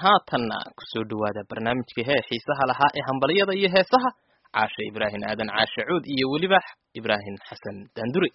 haatanna kusoo dhawaada barnaamijkii xiisaha lahaa ee hambaliyada iyo heesaha caashe ibraahim aadan caashe cuud iyo weliba ibraahim xasan daanduri.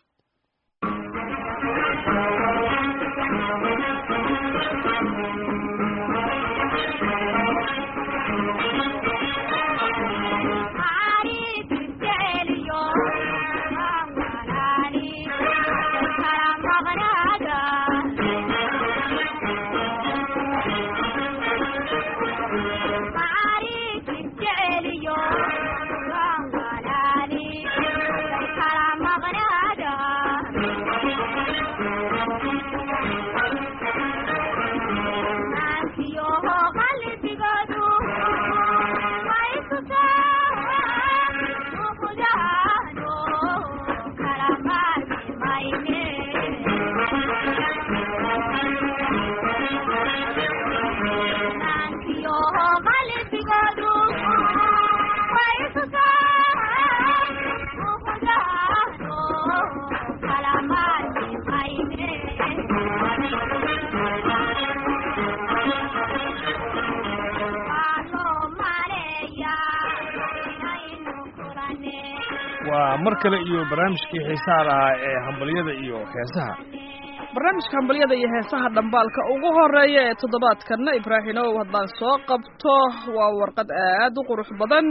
waa mar kale iyo barnaamijkii xiisaha lahaa ee hambaliyada iyo heesaha. barnaamijka hambaliyada iyo heesaha dhambaalka ugu horeeya ee toddobaadkana Ibraahimow haddaan soo qabto waa warqad aad u qurux badan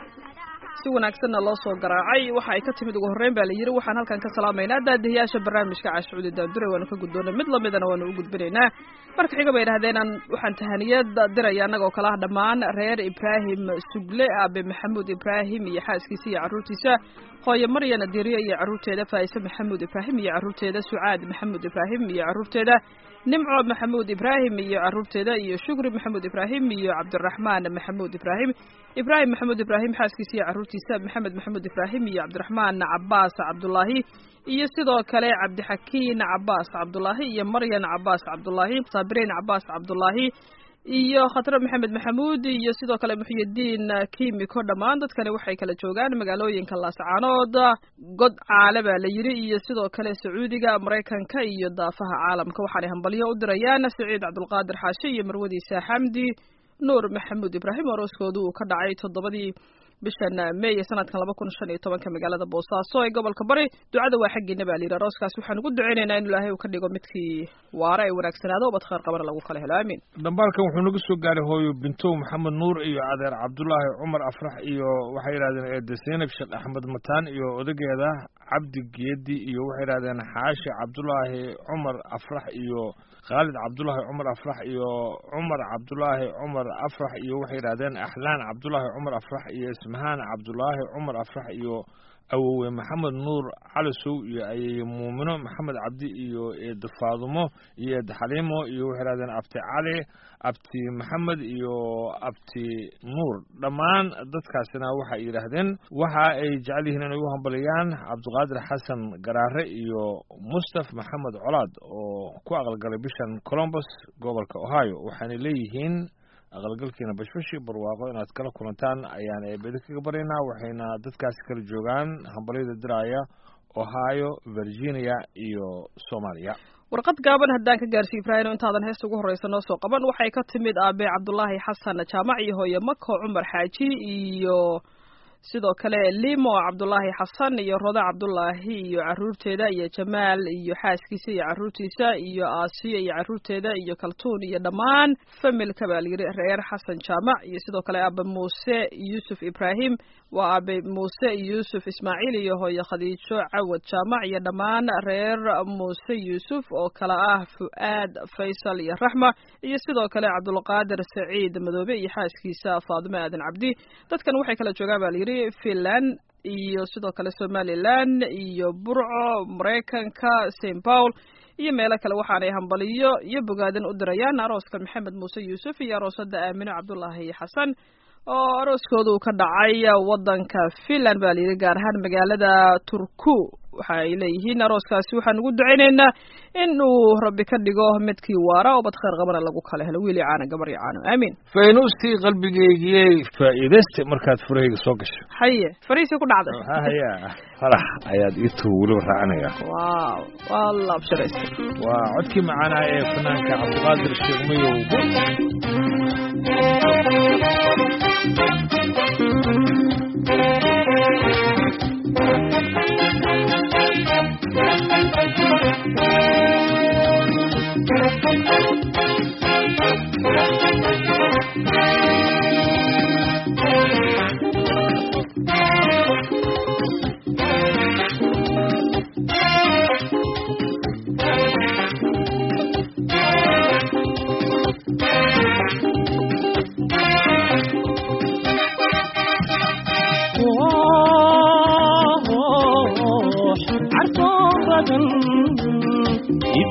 si wanaagsanna loo soo garaacay. waxa ay ka timid ugu horreyn baa la yiri waxaan halkan ka salaamaynaa daadiyaasha barnaamijka Caashuudi Daandure waanu ka guddoonay mid lamidana waanu u gudbinaynaa. marka xiga bay yiraahdeen waxaan tahaniyad diray anagoo kala dhamaan reer Ibraahim Sugle Aabe Maxamuud Ibraahim iyo xaaskiisa iyo caruurtiisa hooyo Maryana Diriye iyo caruurteeda Faaiso Maxamuud Ibraahim iyo caruurteeda Sucaad Maxamuud Ibraahim iyo caruurteeda Nimco Maxamuud Ibraahim iyo caruurteeda iyo Shukri Maxamuud Ibraahim iyo Cabdiraxmaan Maxamuud Ibraahim Ibraahim Maxamuud Ibraahim xaaskiisa iyo caruurtiisa Maxamed Maxamuud Ibraahim iyo Cabdiraxmaan Cabbaas Cabdullaahi iyo sidoo kale Cabdixakiin Cabbaas Cabdullaahi iyo Maryan Cabbaas Cabdullaahi Sabriin Cabbaas Cabdullaahi iyo Khatra Maxamed Maxamuud iyo sidoo kale Muxyidiin Kiimiko dhamaan dadkani waxay kala joogaan magaalooyinka Laascaanood god caalaba la yiri iyo sidoo kale Sacuudiga Mareykanka iyo daafaha caalamka. waxaan hambalyo u dirayaan Saciid Cabdulqaadir Xaashi iyo marwadiisa Xamdi Nuur Maxamuud Ibraahim arooskoodu uu ka dhacay 7 bishan May sanadkan 2015 magaalada Boosaaso ee gobolka Bari. ducada waa xaqiina baa liira arooskaas waxaan ugu duceynaynaa in Ilaahay uu ka dhigo midkii waara ay wanaagsanaado oo khayr qaban lagu kala helo aamin. dhambaalkan wuxuu nagu soo gaaray hooyo Bintow Maxamed Nuur iyo adeer Cabdullaahi Cumar Afrax iyo waxay yiraahdeen eedo Zeynab Sheekh Axmed Mataan iyo odageeda Cabdi Geedi iyo waxay yiraahdeen Xaashi Cabdullaahi Cumar Afrax iyo Khalid Cabdullaahi Cumar Afrax iyo Cumar Cabdullaahi Cumar Afrax iyo waxay yiraahdeen Ahlaan Cabdullaahi Cumar Afrax iyo Ismahaan Cabdullaahi Cumar Afrax iyo awowe Maxamed Nuur Calisow iyo ayay Muumino Maxamed Cabdi iyo eed Faadumo iyo eed Xaliimo iyo waxay yiraahdeen Abti Cali Abti Maxamed iyo Abti Nuur. dhammaan dadkaasina waxay yiraahdeen waxa ay jecel yihiin inay u hambaliyaan Cabdiqaadir Xasan Garaare iyo Mustaf Maxamed Colaad oo ku aqalgalay bishan Columbus gobolka Ohio. waxaana leeyihiin aqalgalkiina bashbashi barwaaqo inaad kala kulantaan ayaan eebada kaga baryaynaa. waxayna dadkaasi kala joogaan hambaliyada diraya Ohio, Virginia iyo Soomaaliya. warqad gaaban haddaan ka gaarsiin Ibraahim intaadan heesta ugu horeysa noo soo qaban waxay ka timid Aabe Cabdullaahi Xasan Jaamac iyo hooyo Mako Cumar Xaaji iyo sidoo kale Limo Cabdullaahi Xasan iyo Roda Cabdullaahi iyo caruurteeda iyo Jamaal iyo xaaskiisa iyo caruurtiisa iyo Aasiya iyo caruurteeda iyo Kaltuun iyo dhamaan familka baa la reer Xasan Jaamac iyo sidoo kale Aabe Muuse Yusuf Ibraahim waa Aabe Muuse Yusuf Ismaaciil iyo hooyo Khadiijo Cawad Jaamac iyo dhamaan reer Muuse Yusuf oo kala ah Fuaad Faysal iyo Raxma iyo sidoo kale Cabdulqaadir Saciid Madoobe iyo xaaskiisa Faadimo Aadan Cabdi. dadkan waxay kala joogaan baa la Finland iyo sidoo kale Somaliland iyo Burco Mareykanka St Paul iyo meelo kale. waxaanay hambaliyo iyo bogaadin u dirayaan arooska Maxamed Muuse Yusuf iyo aroosada Aamino Cabdullaahi Xasan oo arooskoodu ka dhacay wadanka Finland baa la gaar ahaan magaalada Turku. waxay leeyihiin arooskaasi waxaan ugu duceynaynaa in uu Rabbi ka dhigo midkii waara oo bad khayr qabana lagu kala helo wiil caana gabar caana aamin. faynuustii qalbigeygii faa'iideysta markaad furayga soo gasho haye fariisi ku dhacday haya farax ayaad ii tuulo raacanaya. waaw wallah abshiraysa waa codkii macaanaa ee fanaanka Cabdiqaadir Sheekh Mayow.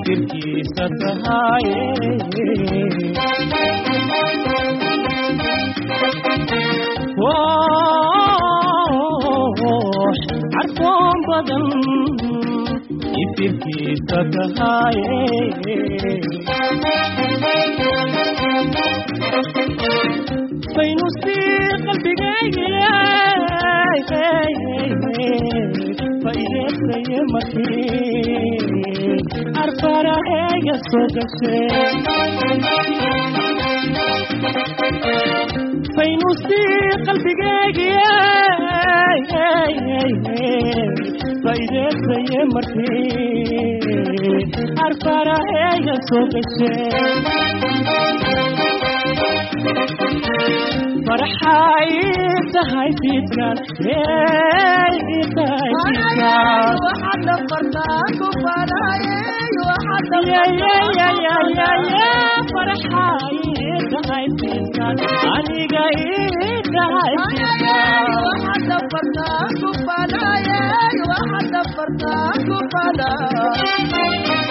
ifirkiisa tahaye carfoon badan ifirkiisa tahaye faynusi qalbigayga faideesaye markii arfaraheyga soo gashe faynusi qalbigayga faideesaye markii arfaraheyga soo gashe فرحاي تهاي فيتكان وحد فرتاك وفراي وحد فرحاي تهاي فيتكان أني قايد تهاي فيتكان وحد فرتاك وفراي وحد فرتاك وفراي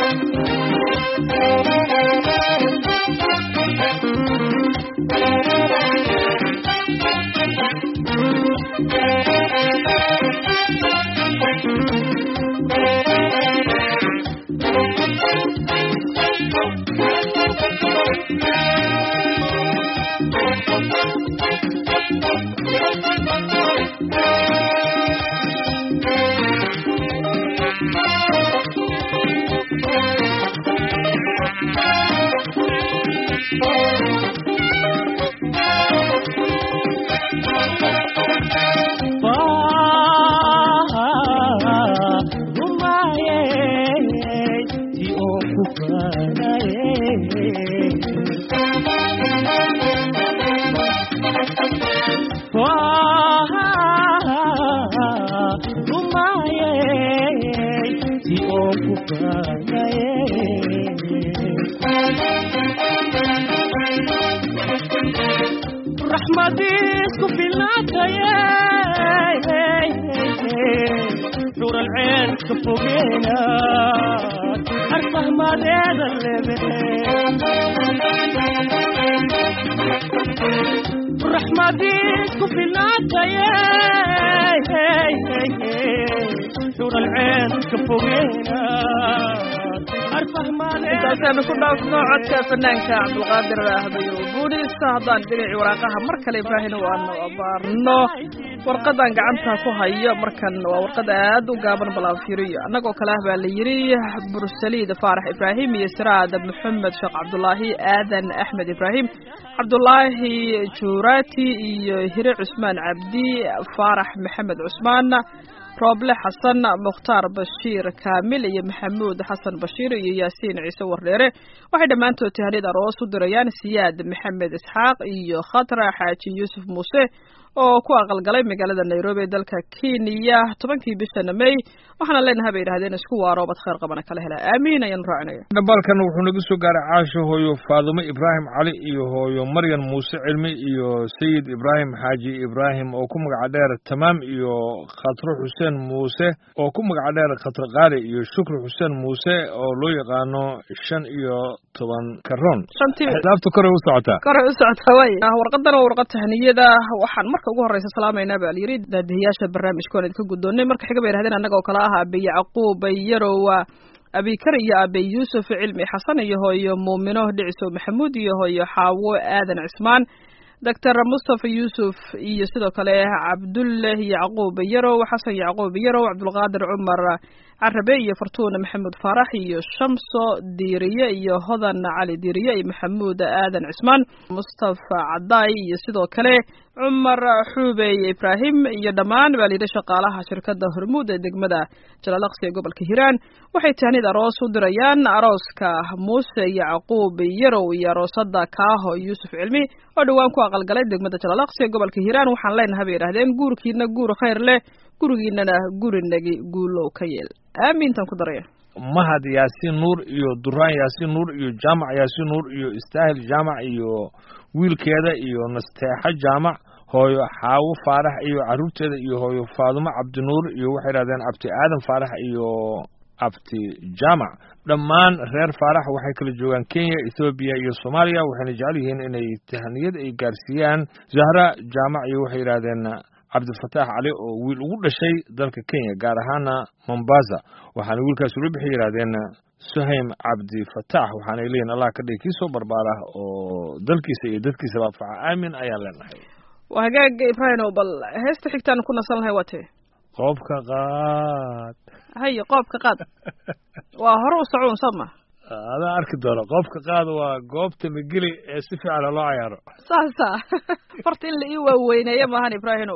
رحمتك في العتايا نور العين كفوقينا أرفه ما ريد اللبين رحمتك في العتايا نور العين كفوقينا intaasaynu ku dhaafno codka fanaanka cabdulqaadir ahbayo guudhiista haddaan dhinaci waraaqaha mar kale ibraahina waanu abaarno warqadan gacanta ku hayo markan waa warqad aad u gaaban balaanfiiriyo annagoo kale ah baa la yidhi bursaliid faarax ibraahim iyo siraad maxamed sheekh cabdulaahi aadan axmed ibraahim cabdulaahi juuraati iyo hire cusmaan cabdi faarax maxamed cusmaan rooble xasan mukhtaar bashiir kaamil iyo maxamuud xasan bashiir iyo yaasiin ciise wardheere waxay dhammaantood tahaniyad aroos u dirayaan siyaad maxamed isxaaq iyo khatra xaaji yuusuf muuse oo ku aqalgalay magaalada nairobi ee dalka kenya 10kii bisha May waxaana leenahay bay yiraahdeen isku waaro bad khayr qabana kala hela aamiin ayaan raacinaya dhabalkan wuxuu nagu soo gaaray caasho hooyo Faadimo Ibrahim Ali iyo hooyo Maryam Muuse Cilmi iyo Sayid Ibrahim Haji Ibrahim oo ku magac dheer Tamaam iyo Khatro Hussein Muuse oo ku magac dheer Khatro Qaali iyo Shukri Hussein Muuse oo loo yaqaano 15 karoon xisaabta kore u socota way warqadan waa warqad tahniyada waxaan marka ugu horeysa salaamayna baa yiri daadiyaasha barnaamijkooda ka gudoonay marka xiga bay yiraahdeen annagoo kala ah Abi Yacquub Yarowa Abi Kariya Abi Yusuf Cilmi Xasan iyo hooyo Muumino Dhiciso Maxamuud iyo hooyo Xaawo Aadan Cismaan Dr. Mustafa Yusuf iyo sidoo kale Abdullah Yacquub Yarow Xasan Yacquub Yarow Abdul Qaadir Umar Arabe iyo Fartuuna Maxamed Farax iyo Shamso Diiriye iyo Hodan Ali Diiriye iyo Maxamuud Aadan Cismaan Mustafa Caday iyo sidoo kale Umar Xubey Ibrahim iyo dhamaan waalida shaqaalaha shirkadda Hormuud ee degmada Jalaalaqsi ee gobolka Hiiraan waxay tahnid aroos u dirayaan arooska Muuse Yacquub Yarow iyo aroosada Kaaho Yusuf Cilmi oo dhawaan ku aqalgalay degmada Jalaalaqsi ee gobolka Hiiraan waxaan leenahay bay yiraahdeen guurkiina guur khayr leh gurigiinana guurinagi guulow ka yeel aamin tan ku daraya Mahad Yaasiin Nuur iyo Duraan Yaasiin Nuur iyo Jaamac Yaasiin Nuur iyo Istaahil Jaamac iyo wiilkeeda iyo Nasteexa Jaamac hooyo Xaawo Faarax iyo caruurteeda iyo hooyo Faadimo Cabdi Nuur iyo waxay yiraahdeen Abti Aadan Faarax iyo abti jaamac dhammaan reer faarax waxay kala joogaan kenya ethoobiya iyo soomaaliya waxayna jecel yihiin inay tahaniyad ay gaarsiiyaan zahra jaamac iyo waxay yidhaahdeen cabdifataax cali oo wiil ugu dhashay dalka kenya gaar ahaana mombasa waxaana wiilkaas ula bixi yidhaahdeen suhaym cabdifataax waxaanay leeyihin allah ka dhigi kii soo barbaara oo dalkiisa iyo dadkiisaba anfaca aamin ayaan leenahay waa hagaaga ibraahimow bal heesta xigtaan ku nasan lahay waa tee qoobka qaad haye qoobka qaad waa hore u socoon sooma adaa arki doono qoobka qaad waa goobta migili ee si fiican loo cayaaro saasa horta in la ii waaweyneeyo maahan ibraahimow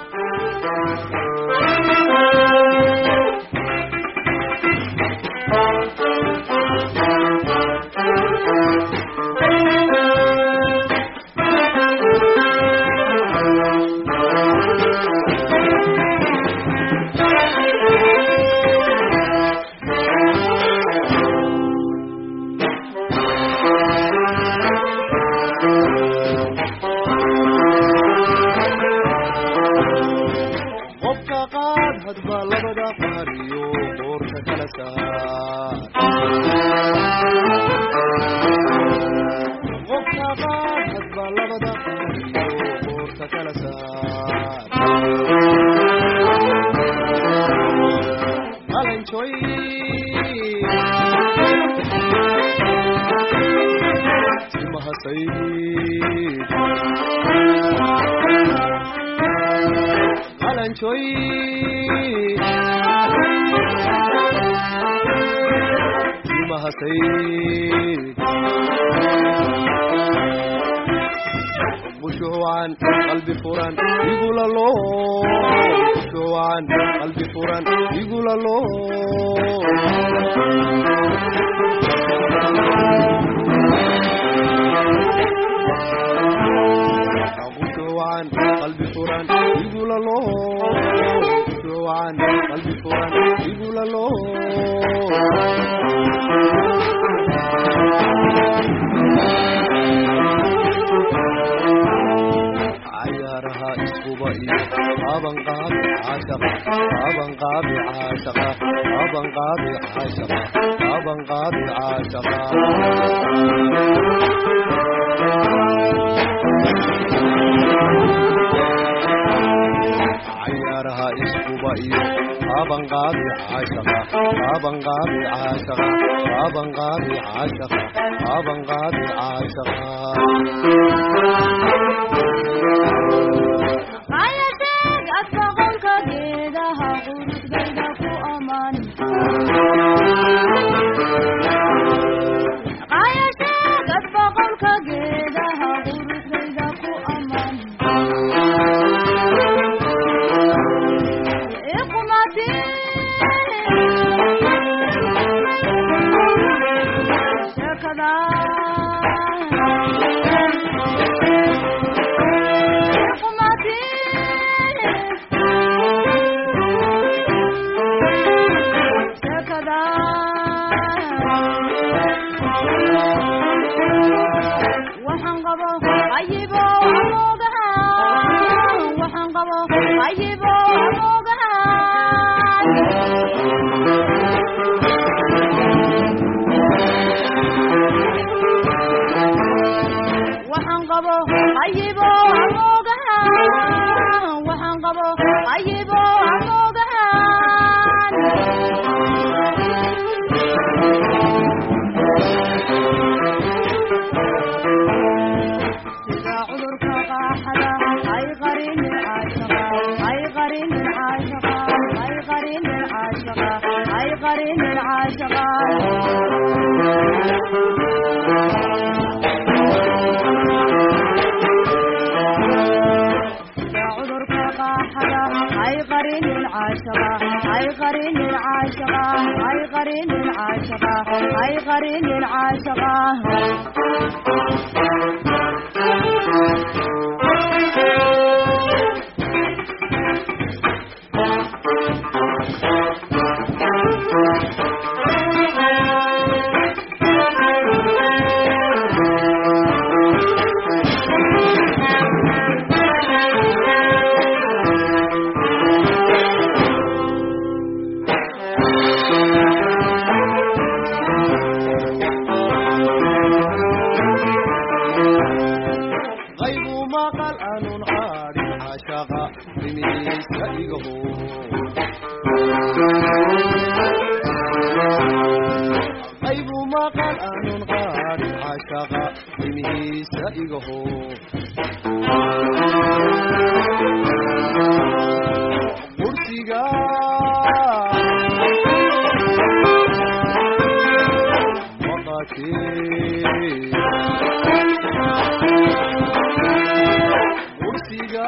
عن قلبي فران يقول الله شو عن قلبي فران يقول الله شو عن قلبي فران يقول الله شو عن قلبي فران يقول الله عيارها اسكوبائي ابن قابي عاشقة ابن قابي عاشقة ابن قابي عاشقة ابن قابي عاشقة عيارها اسكوبائي ابن قابي عاشقة ابن قابي عاشقة ابن قابي عاشقة ابن قابي عاشقة maqal aanun qaadhin cashaqa rimihiisa igaho qaybu maqal aanun qaadhin cashaqa rimihiisa igaho kursiga kursiga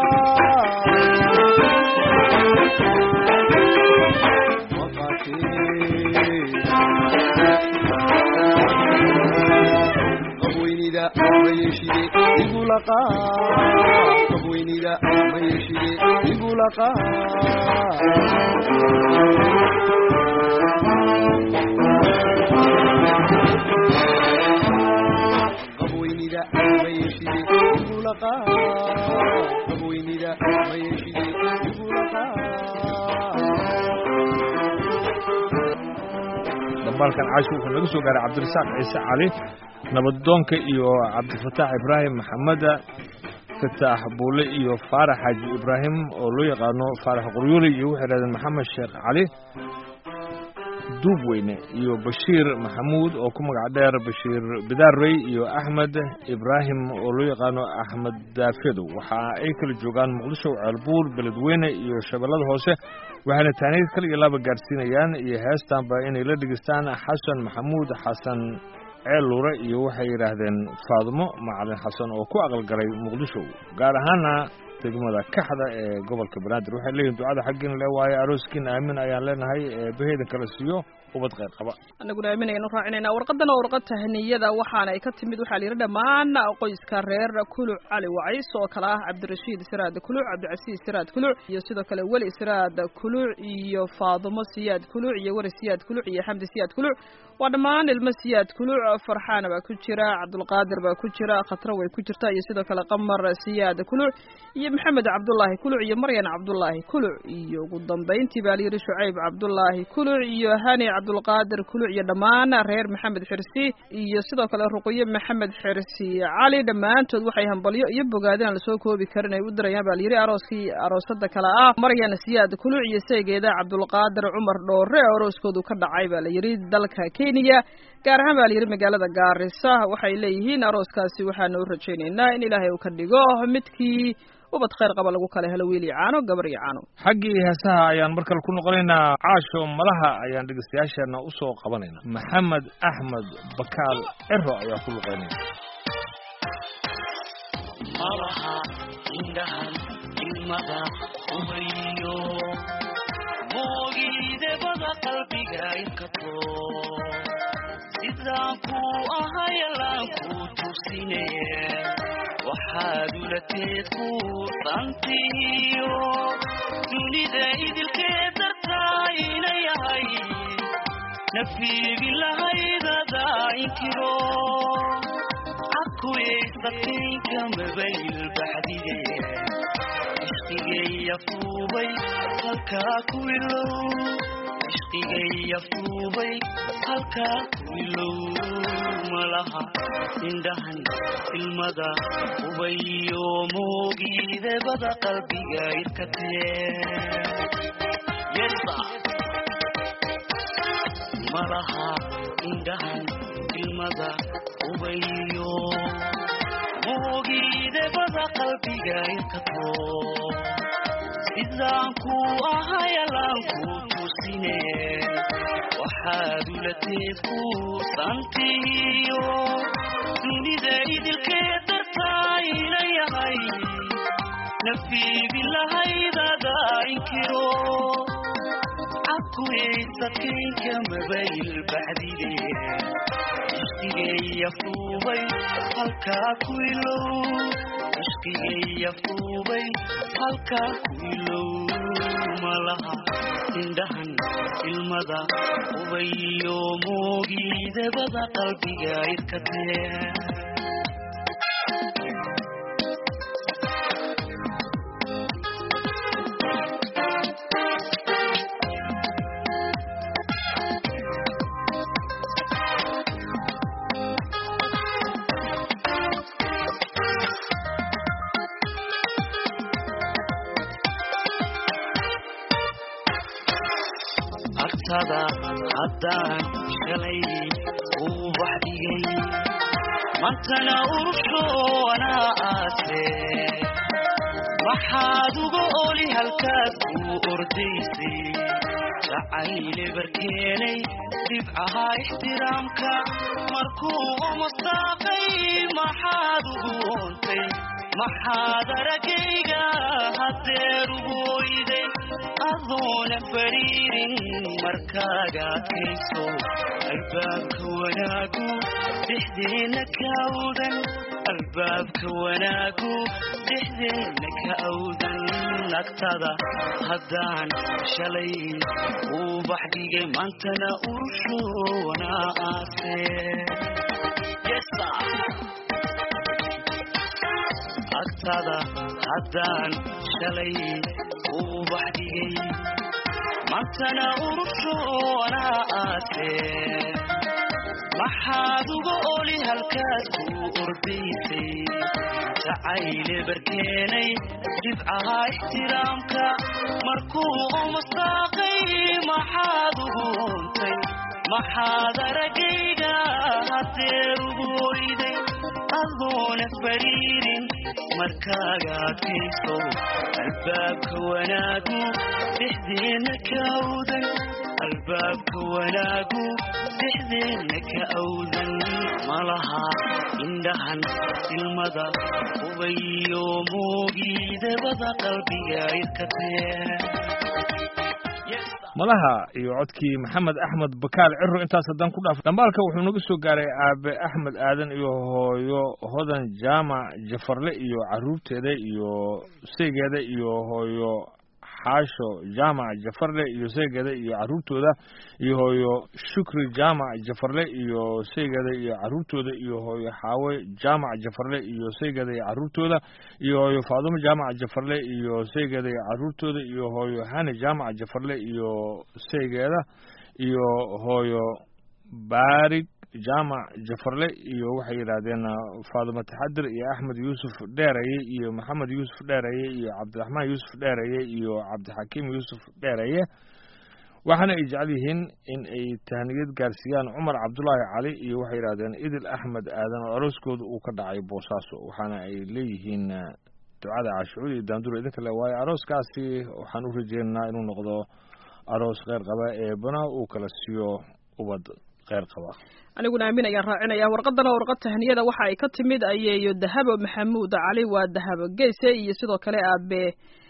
qabweynida mayeshide igulaqa qabweynida mayeshide igulaqa qabweynida mayeshide igulaqa qabweynida mayeshide igulaqa dambaalkan caashi wuxuu naga soo gaaray cabdirasaaq ciise cali nabadoonka iyo cabdifataax ibraahim maxameda fataax buule iyo faarax xaaji ibraahim oo loo yaqaano faarax quryuli iyo waxay yidhahdeen maxamed sheekh cali duubweyne iyo bashiir maxamuud oo ku magac dheer bashiir bidaarey iyo axmed ibraahim oo loo yaqaano axmed daafedo waxa ay kala joogaan muqdisho ceelbuur beledweyne iyo shabeellada hoose waxayna taaniid kale iyo laba gaarsiinayaan iyo heestaanba inay la dhegeystaan xasan maxamuud xasan ceelure iyo waxay yidhaahdeen faadumo macalin xasan oo ku aqalgalay muqdisho gaar ahaana degmada kaxda ee gobolka banaadir waxay leeyihin ducada xaggiina le waaye arooskiina aamin ayaan leenahay eebaheeda kala siiyo ubad khayr qaba anaguna aaminaynu raacinayna warqadana waa warqad tahniyada waxaana ay ka timid waxaa la yidhi dhammaan qoyska reer kuluc cali wacays oo kale ah cabdirashiid siraad kuluc cabdicasiis siraad kuluc iyo sidoo kale weli siraad kuluc iyo faadumo siyaad kuluc iyo weri siyaad kuluc iyo xamdi siyaad kuluc waa dhammaan ilmo siyaad kuluc farxaana baa ku jira cabdulqaadir baa ku jira khatra way ku jirta iyo sidoo kale qamar siyaad kuluc iyo maxamed cabdullaahi kuluc iyo maryan cabdullaahi kuluc iyo ugu dambayntii baa la yidhi shucayb cabdullaahi kuluc iyo hani cabdulqaadir kuluc iyo dhammaan reer maxamed xirsi iyo sidoo kale ruqyo maxamed xirsi cali dhammaantood waxay hambalyo iyo bogaadin aan lasoo koobi karin ay u dirayaan baa la yidhi arooskii aroosada kale ah maryan siyaad kuluc iyo seegeeda cabdulqaadir cumar dhoore arooskoodu ka dhacay baa la yidhi dalka kenya gaar ahaan baa la yidhi magaalada gaarisa waxay leeyihiin arooskaasi waxaana u rajaynaynaa in ilaahay uu ka dhigo midkii ubad khayr qaba lagu kala helo wiil iyo caano gabar iyo caano xaggii heesaha ayaan mar kale ku noqonaynaa caasho malaha ayaan dhegeystayaasheena u soo qabanaynaa maxamed axmed bakaal cero ayaa ku luqaynaya malaha indhahan ilmada ubayo moogiidebada qalbiga inkato sidaan ku ahayalaan ku tusine waxaad ulateed ku santiyo dunida idilkeed dartaa ina yahay nafiigi lahaydada inkiro cakuyaysataynka mabayl baxdige ishqigaya fuubay halkaa ku ilow ishqigaya fuubay halkaa ku ilow malaha indhahan ilmada ubayo moogiidebada qalbiga irkatee malaha indhahan ilmada ubayo moogiidebada qalbiga irkato sidaan ku ahayalaan ku tusine waxaad ulateed ku santiyo dunida idilkeed dartaa ina yahay nafiigi lahaydada inkiro cakuyaysataynka mabayl baxdige ishqigaya fuubay halkaa ku ilow ishqigaya fuubay halkaa ku ilow malaha indhahan ilmada ubayo moogiidebada qalbiga irkatee agtada haddaan shalay uu baxdigay mantana urushoona aase maxaad uga oli halkaas uu ordaysay jacayle barkeenay dhibcaha ixtiraamka markuu umustaaqay maxaad ugu oontay maxaad aragayga hadeer ugu oyday adoona fariirin markaaga adkayso albaabka wanaagu dhexdeena ka awdan albaabka wanaagu dhexdeena ka awdan agtada haddaan shalay uu baxdigay maantana urushoona aase agtada haddaan shalay uu baxdigay maantana urushoona aase maxaad uga oli halkaas uu ordaysay jacayle barkeenay dhibcaha ixtiraamka markuu umustaaqay maxaad ugu oontay maxaad aragayga hadeer ugu oyday adoona fariirin markaaga adkayso albaabka wanaagu dhexdeena ka awdan albaabka wanaagu dhexdeena ka awdan malaha indhahan ilmada hubayo moogiidabada qalbiga irkatee malaha iyo codkii maxamed axmed bakaal ciro intaas haddaan ku dhaaf dhambaalka wuxuu naga soo gaaray aabe axmed aadan iyo hooyo hodan jaamac jafarle iyo caruurteeda iyo saygeeda iyo hooyo xaasho jaamac jafarle iyo saygeeda iyo caruurtooda iyo hooyo shukri jaamac jafarle iyo saygeeda iyo caruurtooda iyo hooyo xaawe jaamac jafarle iyo saygeeda iyo caruurtooda iyo hooyo faadumo jaamac jafarle iyo saygeeda iyo caruurtooda iyo hooyo hani jaamac jafarle iyo saygeeda iyo hooyo baarig jaamac jafarle iyo waxay yidhaahdeen faadumo taxadir iyo axmed yuusuf dheeraye iyo maxamed yuusuf dheeraye iyo cabdiraxmaan yuusuf dheeraye iyo cabdixakiim yuusuf dheeraye waxaana ay jecel yihiin in ay tahniyad gaarsiiyaan cumar cabdulaahi cali iyo waxay yidhahdeen idil axmed aadan oo arooskooda uu ka dhacay boosaaso waxaana ay leeyihiin ducada caashucuud iyo daanduro idinka le waayo arooskaasi waxaan u rajeynaynaa inuu noqdo aroos kheyr qaba eebana uu kala siiyo ubad kheyr qaba aniguna aamin ayaan raacinaya warqadana warqad tahniyada waxa ay ka timid ayeeyo dahabo maxamuud cali waa dahabo geese iyo sidoo kale aabe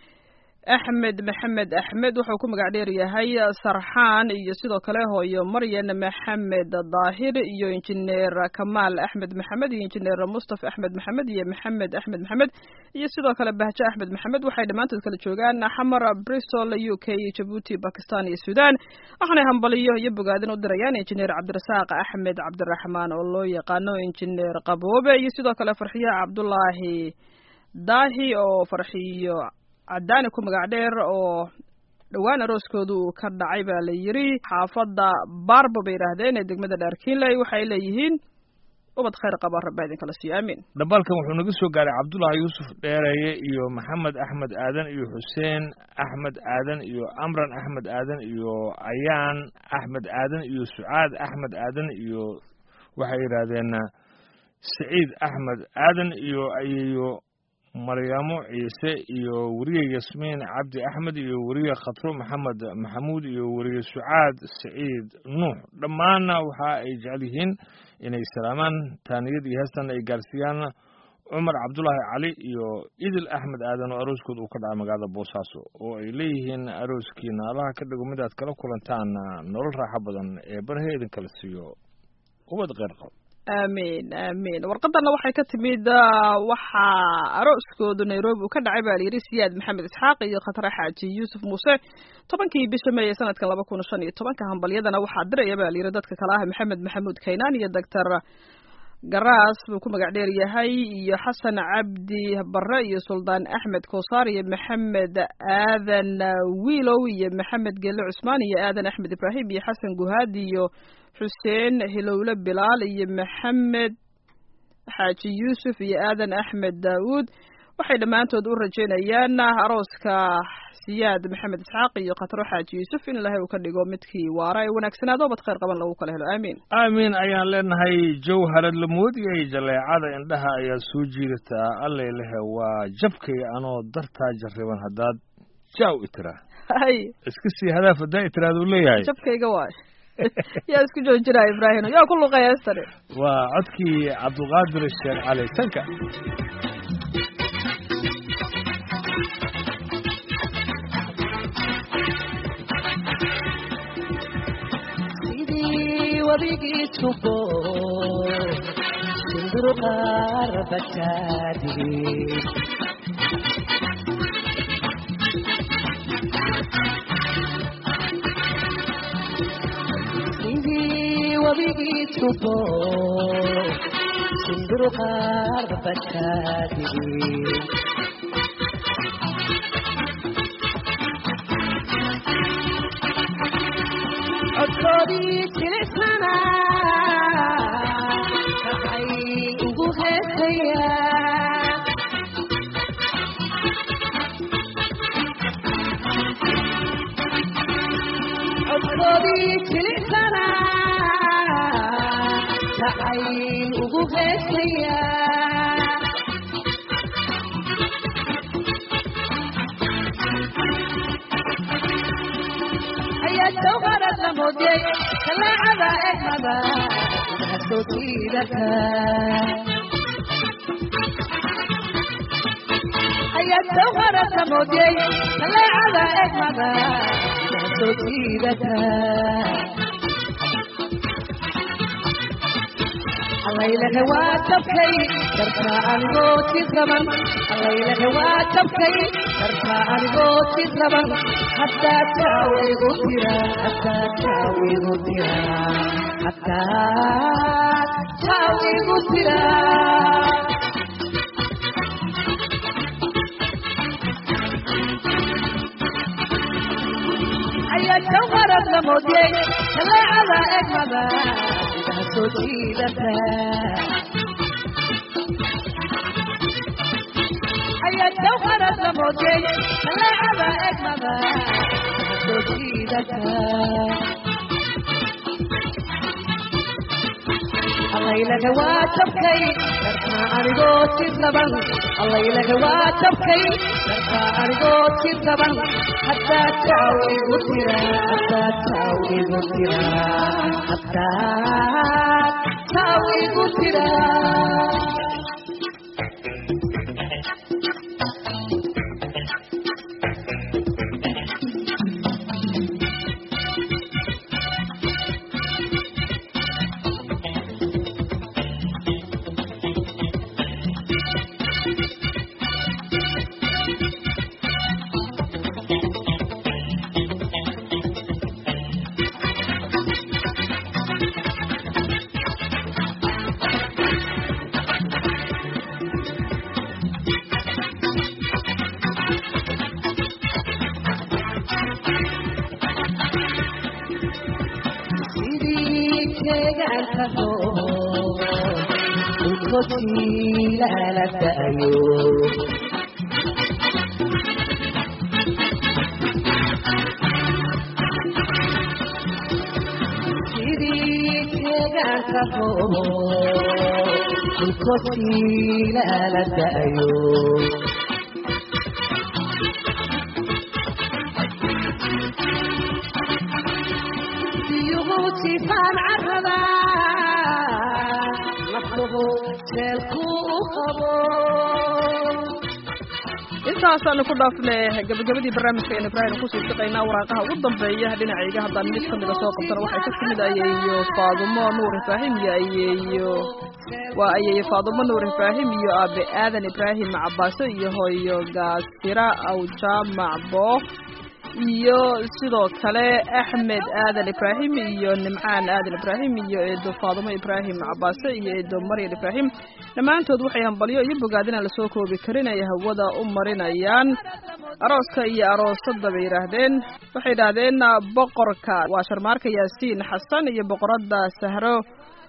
axmed maxamed axmed wuxuu ku magac dheer yahay sarxaan iyo sidoo kale hooyo maryan maxamed daahir iyo injineer kamaal axmed maxamed iyo injineer mustafa axmed maxamed iyo maxamed axmed maxamed iyo sidoo kale bahjo axmed maxamed waxay dhammaantood kala joogaan xamar bristol u k jabuuti bakistan iyo sudan waxaanay hambaliyo iyo bogaadin u dirayaan injineer cabdirasaaq axmed cabdiraxmaan oo loo yaqaano injineer qaboobe iyo sidoo kale farxiyo cabdulaahi daahi oo farxiyo cadaani ku magac dheer oo dhowaan arooskooda uu ka dhacay baa la yiri xaafadda baarbo bay yidhaahdeen ee degmada dhaarkiinley waxay leeyihiin ubad khayr qaba rabba idinkala siiyo aamin dhambaalkan wuxuu naga soo gaaray cabdullaahi yuusuf dheeraye iyo maxamed axmed aadan iyo xuseen axmed aadan iyo amran axmed aadan iyo ayaan axmed aadan iyo sucaad axmed aadan iyo waxay yidhaahdeen saciid axmed aadan iyo ayeeyo maryamo ciise iyo weriye yasmiin cabdi axmed iyo weriye khatro maxamed maxamuud iyo weriye sucaad saciid nuux dhammaanna waxa ay jecel yihiin inay salaamaan taaniyad iyo heestan ay gaarsiiyaan cumar cabdulaahi cali iyo idil axmed aadan oo arooskooda uu ka dhacay magaalada boosaaso oo ay leeyihiin arooskiina allaha ka dhigo mid aad kala kulantaan nolol raaxo badan ee barhe idinkala siiyo ubad kheyr qab aamin aamin warqadana waxay ka timid waxaa arooskoodu nairobi uu ka dhacay baa layidhi siyaad maxamed isxaaq iyo khatare xaaji yuusuf muuse 10kii bisha May sanadka 2015 hambalyadana waxaa diraya baa layidhi dadka kale ah maxamed maxamuud kaynaan iyo doctor garaas buu ku magac dheer yahay iyo xasan cabdi barre iyo suldaan axmed koosaar iyo maxamed aadan wiilow iyo maxamed gelle cusmaan iyo aadan axmed ibraahim iyo xasan guhaad iyo xuseen hilowle bilaal iyo maxamed xaaji yuusuf iyo aadan axmed daawuud waxay dhammaantood u rajaynayaan arooska siyaad maxamed isxaaq iyo khatro xaaji yuusuf in ilaahay uu ka dhigo midkii waara ee wanaagsanaado bad khayr qaban lagu kala helo aamiin aamiin ayaan leenahay jawharad lamoodiyay jaleecada indhaha ayaa soo jiidataa allailehe waa jabkay anoo dartaa jarriban haddaad jaaw itiraa hay iska sii hadaaf haddaa itiraaduu leeyahay jabkayga waay yaa isku joojinaya ibraahim yaa ku luqaya heestani waa codkii cabdulqaadir sheekh cali sanka wadigi tubo sinduru qarbatadi wadigi tubo sinduru qarbatadi أصلي تلسنا كعين وهسيا أصلي تلسنا كعين وهسيا توغرت لمودي كلا عبا إحمدا هسوتي لك هيا توغرت لمودي كلا عبا إحمدا هسوتي لك الليلة هوا تبكي ترفع عن قوت الزمن الليلة هوا تبكي ترفع عن قوت الزمن حتى تاوي غفرا حتى تاوي غفرا حتى تاوي غفرا أيا توغرت لمودي كلا على إجمدا صوتي لك أيا توغرت لمودي كلا على إجمدا صوتي لك الليلة واتبكي ترفع عن قوت الزمن الليلة واتبكي ترفع عن قوت الزمن حتى تاوي غفرا حتى تاوي غفرا حتى تاوي غفرا intaasaan ku dhaafnay gabagabadii barnaamijkeena Ibraahim ku soo shaqeynaa waraaqaha ugu dambeeya dhinacayga haddaan mid ka mid ah soo qabtana waxay ka timid ayeeyo Faadumo Nuur Ibraahim iyo waa ayeeyo Faadumo Nuur Ibraahim iyo aabe Aadan Ibraahim Cabaaso iyo hooyo Gaasira aw Jaamac Bo iyo sidoo kale Axmed Aadan Ibraahim iyo Nimcaan Aadan Ibraahim iyo Eedo Faadumo Ibraahim Cabaaso iyo Eedo Maryam Ibraahim dhammaantood waxay hambalyo iyo bogaadina la soo koobi karin ay hawada u marinayaan arooska iyo aroosada bay yiraahdeen waxay yiraahdeen boqorka waa Sharmaarka Yaasiin Xasan iyo boqorada Sahro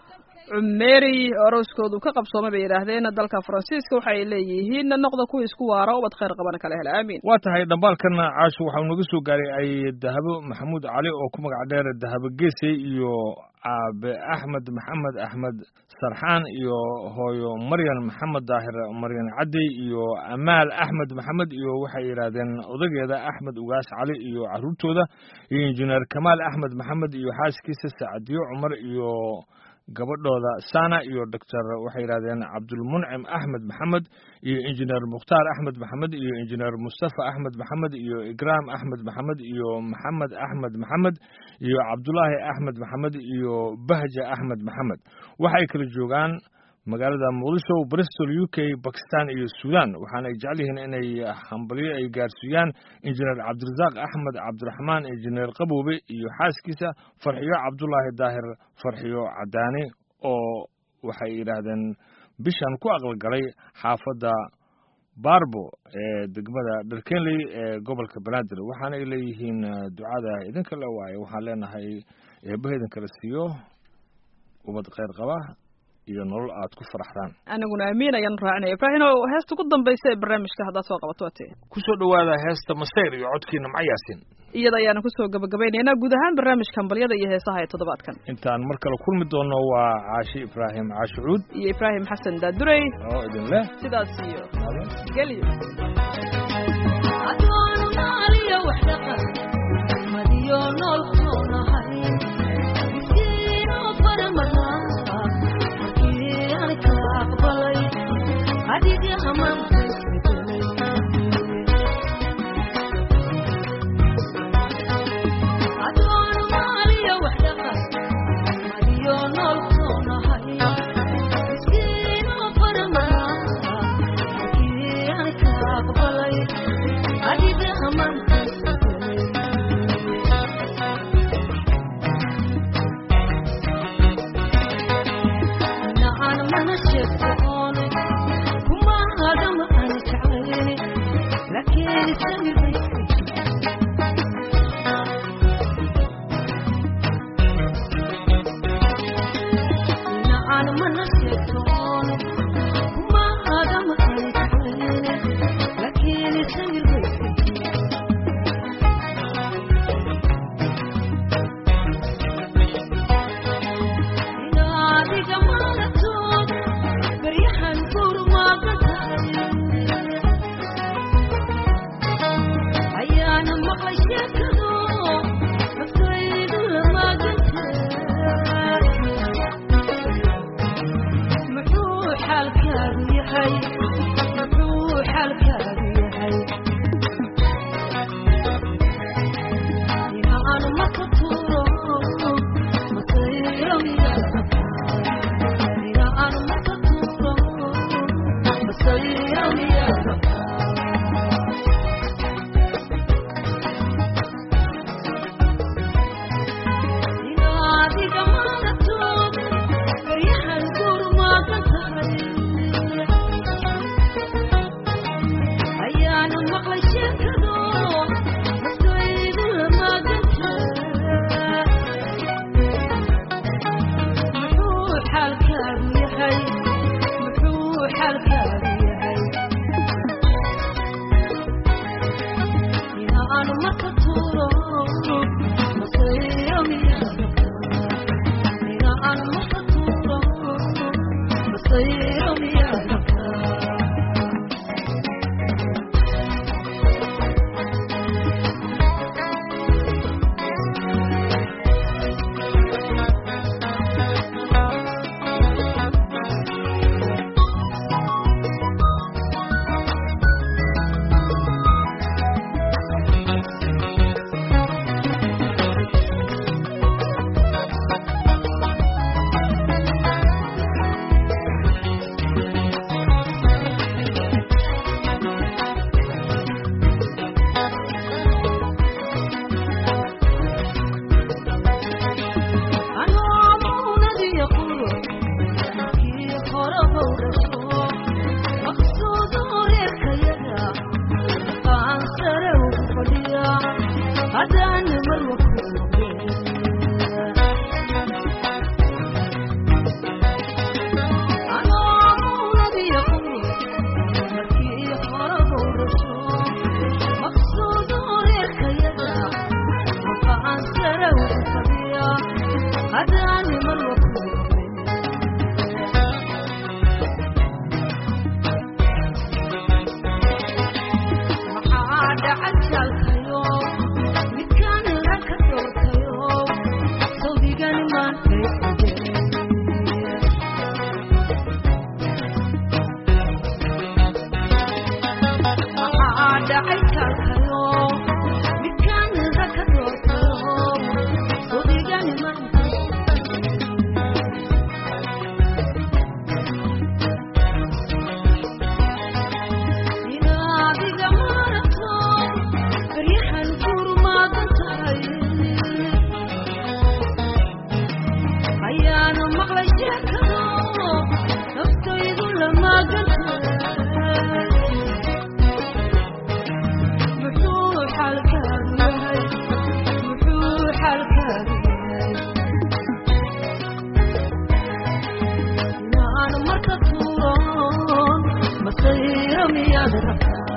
cumeeri arooskoodu ka qabsoomay bay yidhaahdeen dalka faransiiska waxay leeyihiin noqda kuwa isku waara ubad khayr qabana kala hela aamiin. waa tahay dhambaalkana caasho waxaa naga soo gaaray ay dahabo maxamuud cali oo ku magac dheer dahabo geesey iyo aabe axmed maxamed axmed sarxaan iyo hooyo maryan maxamed daahir maryan cadey iyo amaal axmed maxamed iyo waxay yidhaahdeen odageeda axmed ugaas cali iyo caruurtooda iyo injineer kamaal axmed maxamed iyo xaaskiisa sacadiyo cumar iyo gabadhooda sana iyo doctor waxay yidhahdeen cabdulmuncim axmed maxamed iyo injineer mukhtaar axmed maxamed iyo injineer mustafa axmed maxamed iyo igraam axmed maxamed iyo maxamed axmed maxamed iyo cabdulaahi axmed maxamed iyo bahja axmed maxamed waxay kala joogaan magaalada muqdisho bristol u k bakistan iyo sudan waxaana ay jecel yihiin inay hambalyo ay gaarsiiyaan injineer cabdirasaaq axmed cabdiraxmaan injineer qaboobe iyo xaaskiisa farxiyo cabdulaahi daahir farxiyo cadaani oo waxay yidhaahdeen bishan ku aqalgalay xaafadda barbo ee degmada dharkenley ee gobolka banaadir waxaana ay leeyihiin ducada idinka la waaye waxaan leenahay eebbaha idinkala siiyo ubad khayr qaba iyo nolol aad ku faraxdaan anaguna amiin ayaan raacinaya ibraahim oo heesta ugu dambaysa ee barnaamijka haddaad soo qabato waate kusoo dhawaada heesta masayr iyo codkiina macayaasin iyada ayaana kusoo gabagabaynaynaa guud ahaan barnaamijka hambalyada iyo heesaha ee toddobaadkan intaan mar kale kulmi doono waa caashi ibraahim caashucuud iyo ibraahim xasan daadurey oo idin leh sidaas iyo geliyo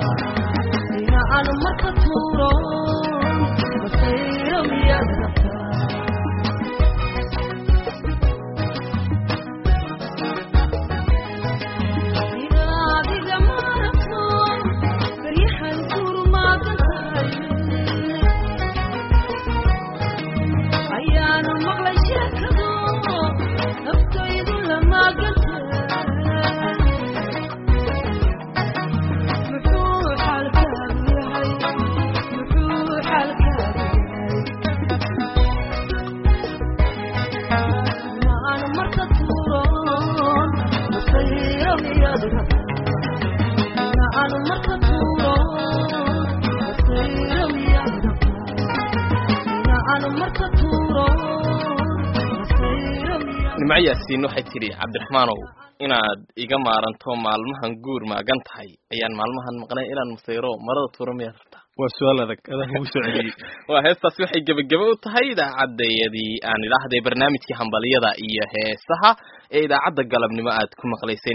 أنا مركة تورون وسيرم يدك إذا بيجا ماركون بريحة تور ما تنتهي أيانا مغلى شكدو نفتيد لما قلت nimcayaasiin waxay tidhi cabdiraxmaanow inaad iga maaranto maalmahan guur maagan tahay ayaan maalmahan maqnay inaan masayro marada tuuro miyaad rabtaa waa su-aal adag adaa ugu soo celiyey waa heestaasi waxay gebagebe u tahay idaacaddeedii aan idhaahday barnaamijkii hambaliyada iyo heesaha ee idaacadda galabnimo aad ku maqlayseen